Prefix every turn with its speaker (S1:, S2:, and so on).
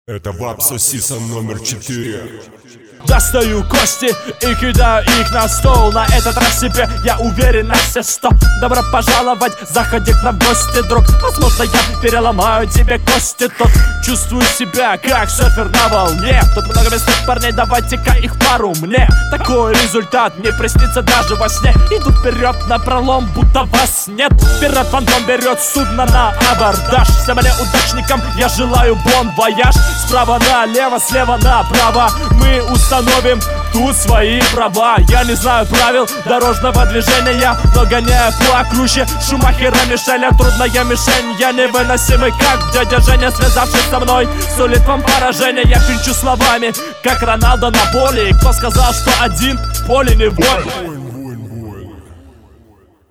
S1: Это Вапсо Сисон номер 4.
S2: Достаю кости и кидаю их на стол. На этот раз себе я уверен на все 100. Добро пожаловать, заходи к нам в гости, друг. Возможно, я переломаю тебе кости. Тут чувствую себя как серфер на волне. Тут много местных парней, давайте-ка их пару мне. Такой результат мне приснится даже во сне. Иду вперед на пролом, будто вас нет. Пират фантом берет судно на абордаж. Всем неудачникам я желаю бон вояж. Справа налево, слева направо мы установим тут свои права. Я не знаю правил дорожного движения, но гоняю по округе Шумахера Мишеля. Трудная мишень, я невыносимый, как дядя Женя, связавшись со мной, сулит вам поражение. Я кричу словами, как Роналдо на поле. И кто сказал, что один в поле не воин?